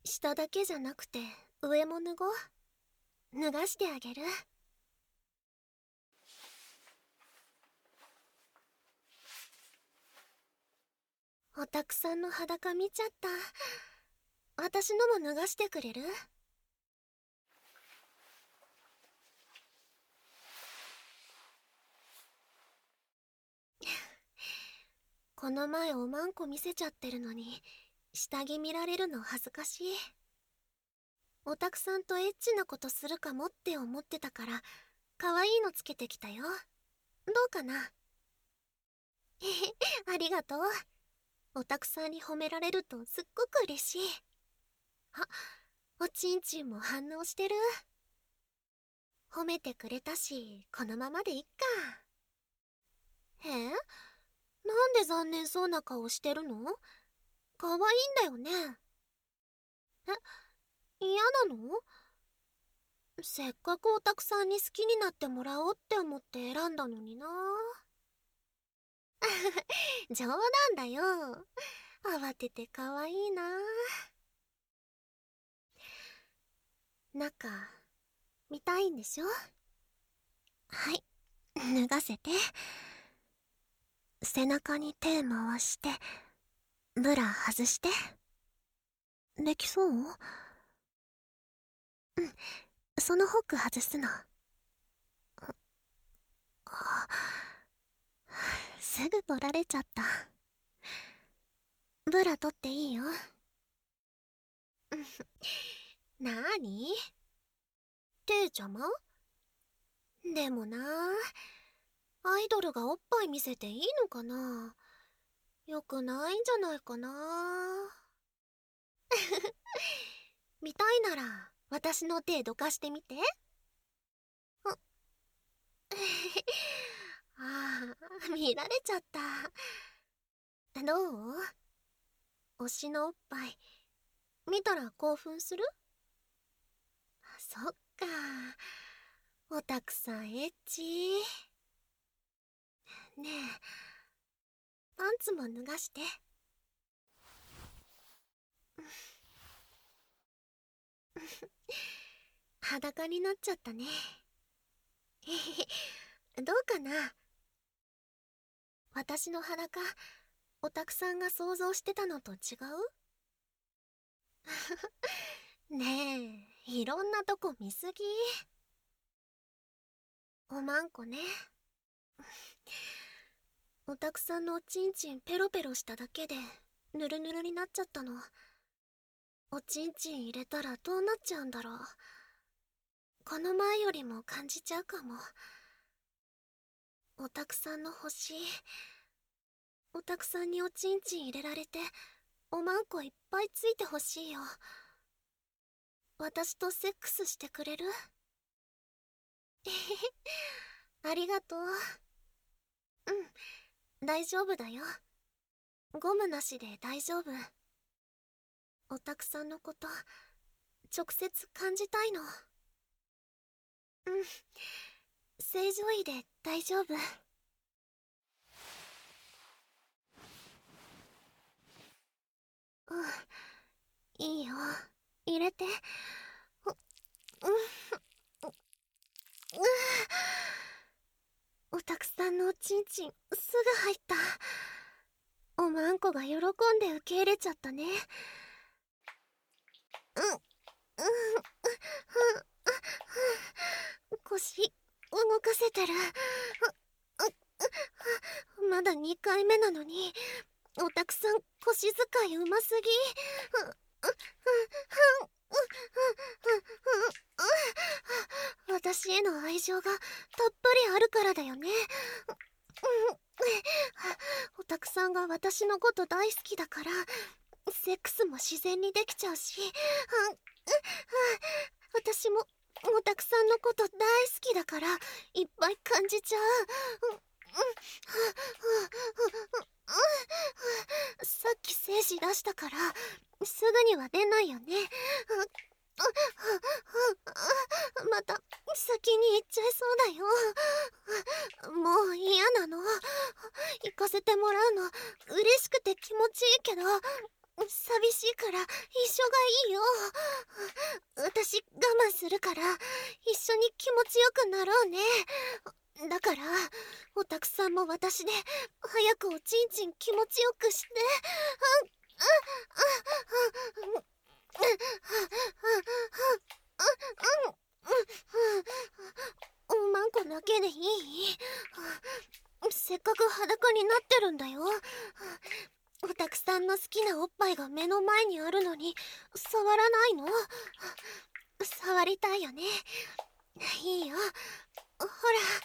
下だけじゃなくて上も脱ごう。脱がしてあげる。おたくさんの裸見ちゃった。私のも脱がしてくれる？この前おまんこ見せちゃってるのに下着見られるの恥ずかしい。おたくさんとエッチなことするかもって思ってたから可愛いのつけてきたよ。どうかな？へへ、ありがとう。おたくさんに褒められるとすっごく嬉しい。あ、おちんちんも反応してる。褒めてくれたしこのままでいっか。なんで残念そうな顔してるの？可愛いんだよね。嫌なの？せっかくおたくさんに好きになってもらおうって思って選んだのにな。冗談だよ。慌てて可愛いな。中見たいんでしょ？はい、脱がせて。背中に手回してブラ外して。できそう？そのホック外すの。すぐ取られちゃった。ブラ取っていいよ。なーに？手邪魔？でもな、アイドルがおっぱい見せていいのかな？よくないんじゃないかな。見たいなら私の手どかしてみて。ああ、見られちゃった。どう？推しのおっぱい見たら興奮する？そっか、おたくさんエッチ。ねえ、パンツも脱がして。裸になっちゃったね。へへへ、どうかな？私の裸、おたくさんが想像してたのと違う？ねえ、いろんなとこ見すぎ。おまんこね。おたくさんのおちんちんペロペロしただけでヌルヌルになっちゃったの。おちんちん入れたらどうなっちゃうんだろう。この前よりも感じちゃうかも。おたくさんの星、おたくさんにおちんちん入れられておまんこいっぱいついてほしいよ。私とセックスしてくれる？えへへ、ありがとう。大丈夫だよ。ゴムなしで大丈夫。おたくさんのこと直接感じたいの。正常位で大丈夫。いいよ、入れて。おたくさんのおちんちんすぐ入った。おまんこが喜んで受け入れちゃったね。腰動かせてる。まだ2回目なのにおたくさん腰使いうますぎ。私への愛情がたっぷりあるからだよね。おたくさんが私のこと大好きだからセックスも自然にできちゃうし、私もおたくさんのこと大好きだからいっぱい感じちゃう。さっき精子出したからすぐには出ないよね。また先に行っちゃいそうだよ。もう嫌なの。行かせてもらうの嬉しくて気持ちいいけど寂しいから一緒がいいよ。私我慢するから一緒に気持ちよくなろうね。だからオタクさんも私で早くおちんちん気持ちよくして。おまんこだけでいい？せっかく裸になってるんだよ。オタクさんの好きなおっぱいが目の前にあるのに触らないの？触りたいよね。いいよ、ほら。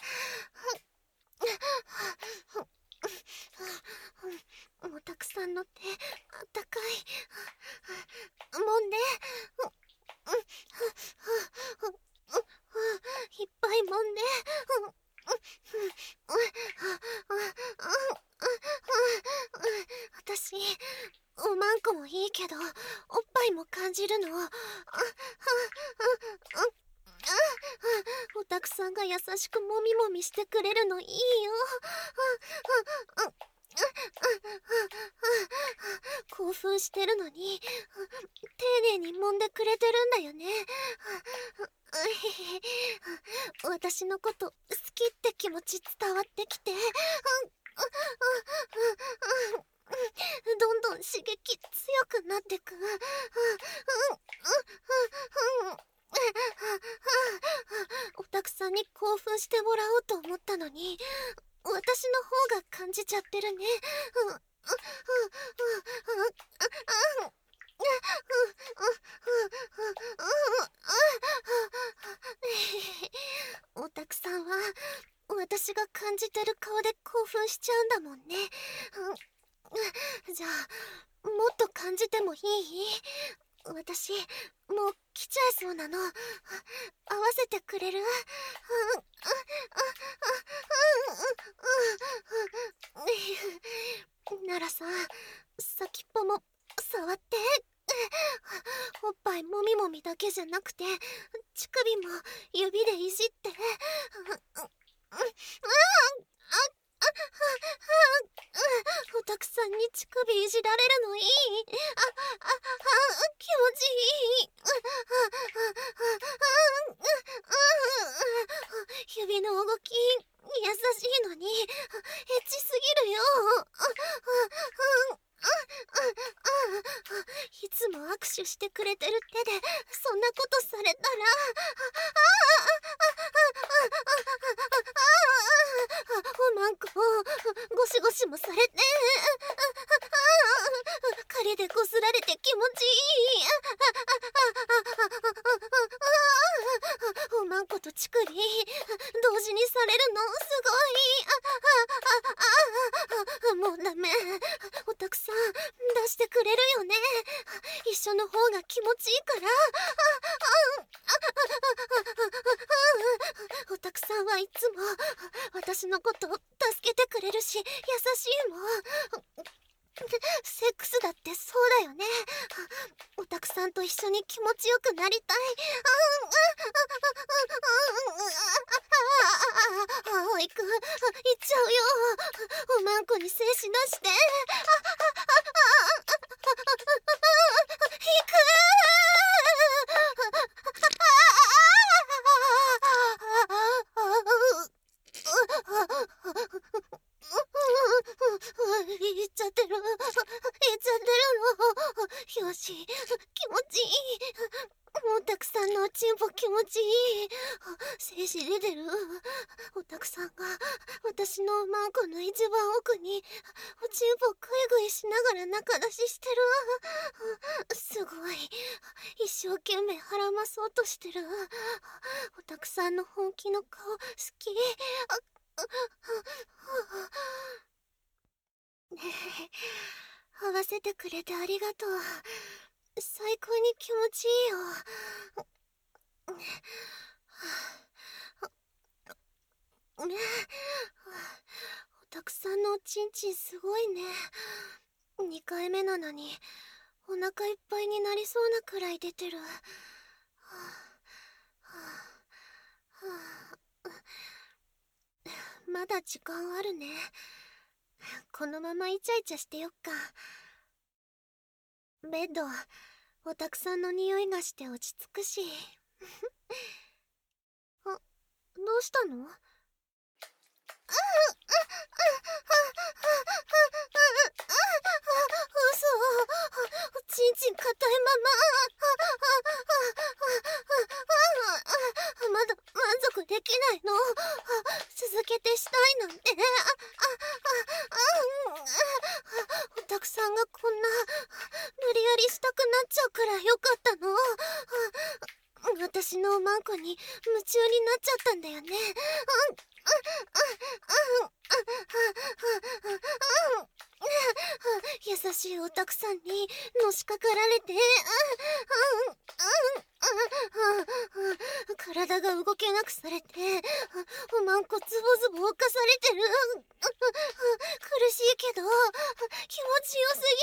オタクさんの手あったかい。もんで。いっぱいもんで。私おまんこもいいけどおっぱいも感じるの。オタクさんが優しくもみもみしてくれるのいいよ。興奮してるのに丁寧に揉んでくれてるんだよね。私のこと好きって気持ち伝わってきて、どんどん刺激強くなってく。オタクさんに興奮してもらおうと思ったのに私の方が感じちゃってるね。オタクさんは私が感じてる顔で興奮しちゃうんだもんね。じゃあもっと感じてもいい？私もう来ちゃいそうなの。合わせてくれる？ならさ、先っぽも触って。おっぱいもみもみだけじゃなくて乳首も指でいじって。オタクさんに乳首いじられるのいい？気持ちいい。指の動き優しいのにエッチすぎるよ。いつも握手してくれてる手でそんなことされたら。おまんこゴシゴシもされて狩りでこすられて気持ちいい。おまんこと乳首同時にされるのすごい。もうダメ。オタクさん出してくれるよね？一緒の方が気持ちいいから。オタクさんはいつも私のこと助けてくれるし優しいもん。セックスだってそうだよね。オタクさんと一緒に気持ちよくなりたい。葵くん行っちゃうよ。おまんこに精子出して。行く。言っちゃってる。言っちゃってるの。よし、気持ちいい。もうたくさんのおちんぽ気持ちいい。精子出てる。おたくさんが私のマンコの一番奥におちんぽグイグイしながら中出ししてる。すごい。一生懸命腹まそうとしてる。おたくさんの本気の顔好き。ねえ、合わせてくれてありがとう。最高に気持ちいいよ。ねえ、おたくさんのおちんちんすごいね。2回目なのにお腹いっぱいになりそうなくらい出てる。まだ時間あるね。このままイチャイチャしてよっか。 ベッド、おたくさんの匂いがして落ち着くし。あ、どうしたの？嘘。ちんちん硬いまま。まだ満足できないの？続けてしたいなんて。おたくさんがこんな無理やりしたくなっちゃうくらいよかったの？私のおまんこに夢中になっちゃったんだよね。優しいおたくさんにのしかかられて、体が動けなくされて、おまんこズボズボ犯されてる。苦しいけど気持ちよす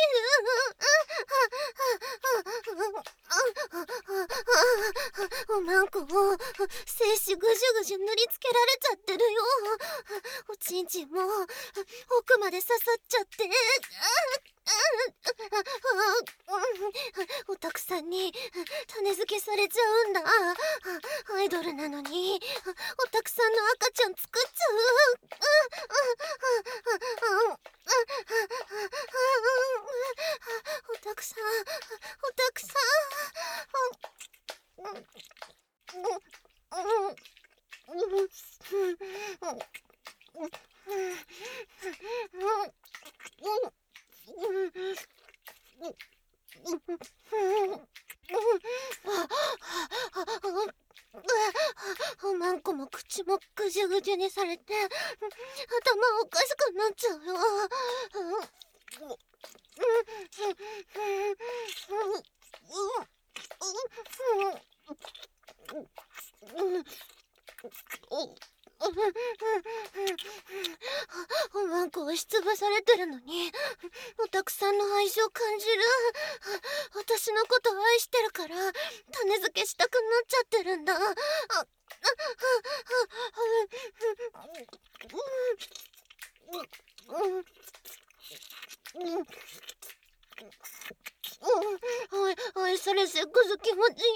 ぎる。おまんこを精子ぐじゅぐじゅ塗りつけられちゃってるよ。おちんちんも奥まで刺さっちゃって、おたくさんに種付けされちゃうんだ。アイドルなのにおたくさんの赤ちゃん作っちゃう。おたくさん、おたくさん。おまんこも口もぐじゅぐじゅにされて頭おかしくなっちゃうよ。おまんこ押しつぶされてるのにおたくさんの愛情感じる。私のこと愛してるから種付けしたくなっちゃってるんだ。愛されセックス気持ちいい。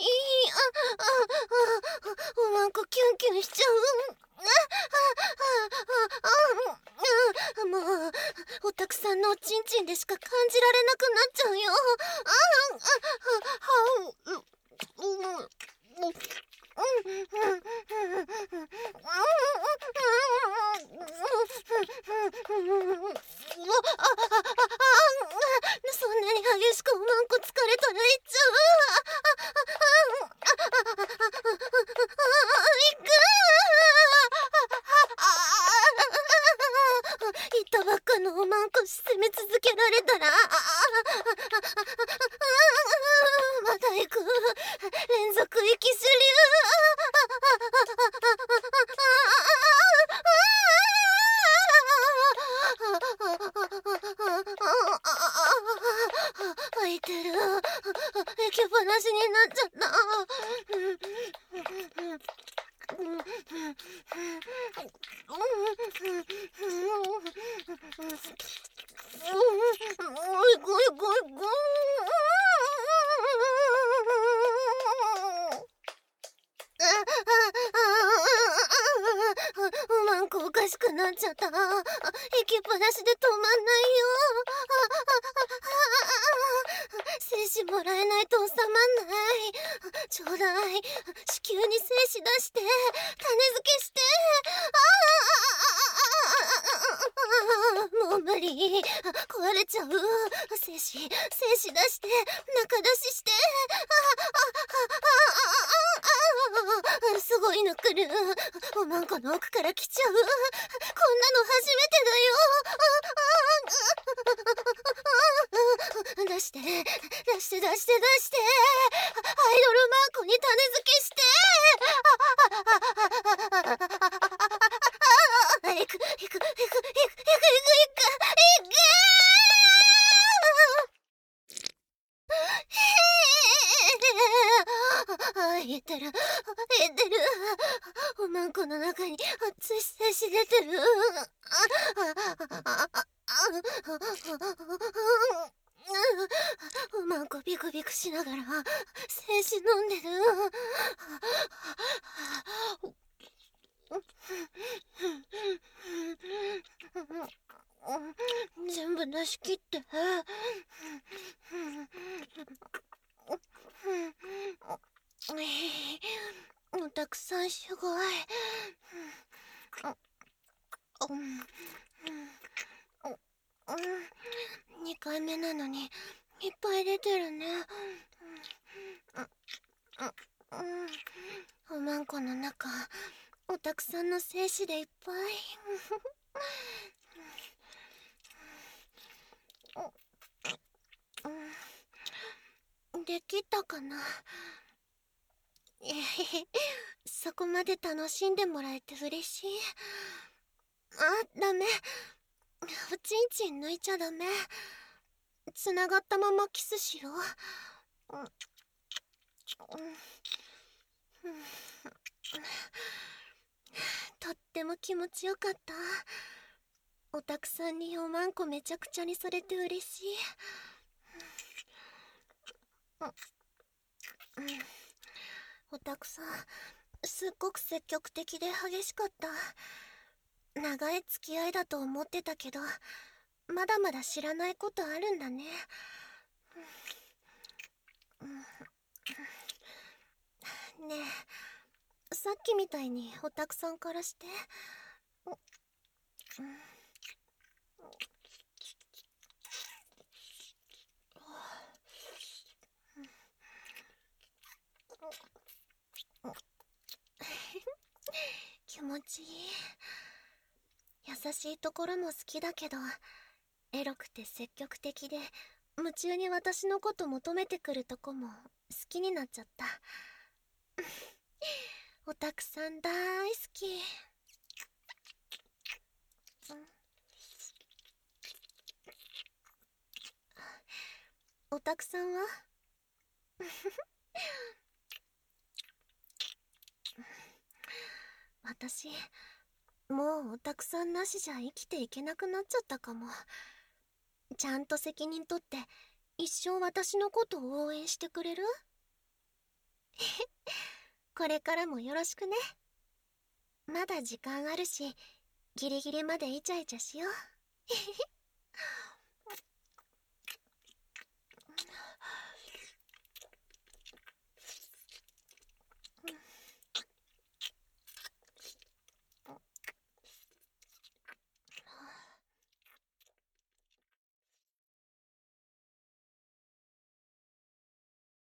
おまんこキュンキュンしちゃう。もうおたくさんのおちんちんでしか感じられなくなっちゃうよ。そんなに激しくおまんこ疲れたらいっちゃう。いく。いたばっかのおまんこ攻め続けられたらまだ行く。連続息する。開いてる。息っぱなしになっちゃった。おまんこおかしくなっちゃった。息っぱなしで止まんないよ。精子もらえないと収まんない。ちょうだい。子宮に精子出して種付けして。もう無理。壊れちゃう。精子出して中出しして。すごいの来る。おまんこの奥から来ちゃう。こんなの初めてだよ。出してアイドルマンコに種付けして。いく。言ってる。おまんこの中に熱い精子出てる。 うまんこビクビクしながら精子飲んでる。全部出し切って。たくさんすごい。2回目なのにいっぱい出てるね。おまんこの中おたくさんの精子でいっぱい。できたかな。そこまで楽しんでもらえて嬉しい。あ、ダメ。おちんちん抜いちゃダメ。つながったままキスしよう。とっても気持ちよかった。おたくさんにおまんこめちゃくちゃにされて嬉しい。おたくさんすっごく積極的で激しかった。長い付き合いだと思ってたけど、まだまだ知らないことあるんだね。ねえ、さっきみたいにおたくさんからして。気持ちいい。優しいところも好きだけど、エロくて積極的で夢中に私のこと求めてくるとこも好きになっちゃった。おたくさん大好き。おたくさんは？私もうおたくさんなしじゃ生きていけなくなっちゃったかも。ちゃんと責任取って一生私のことを応援してくれる？これからもよろしくね。まだ時間あるし、ギリギリまでイチャイチャしよう。